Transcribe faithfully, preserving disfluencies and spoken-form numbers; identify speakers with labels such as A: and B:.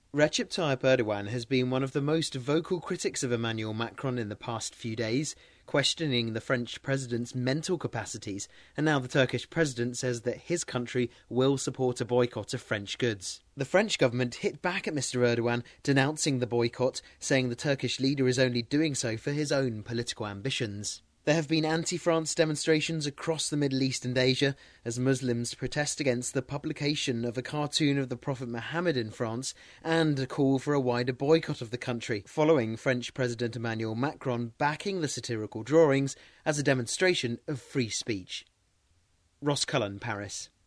A: Recep Tayyip Erdogan has been one of the most vocal critics of Emmanuel Macron in the past few days, questioning the French president's mental capacities, and now the Turkish president says that his country will support a boycott of French goods. The French government hit back at Mister Erdogan, denouncing the boycott, saying the Turkish leader is only doing so for his own political ambitions. There have been anti-France demonstrations across the Middle East and Asia as Muslims protest against the publication of a cartoon of the Prophet Muhammad in France and a call for a wider boycott of the country, following French President Emmanuel Macron backing the satirical drawings as a demonstration of free speech. Ross Cullen, Paris.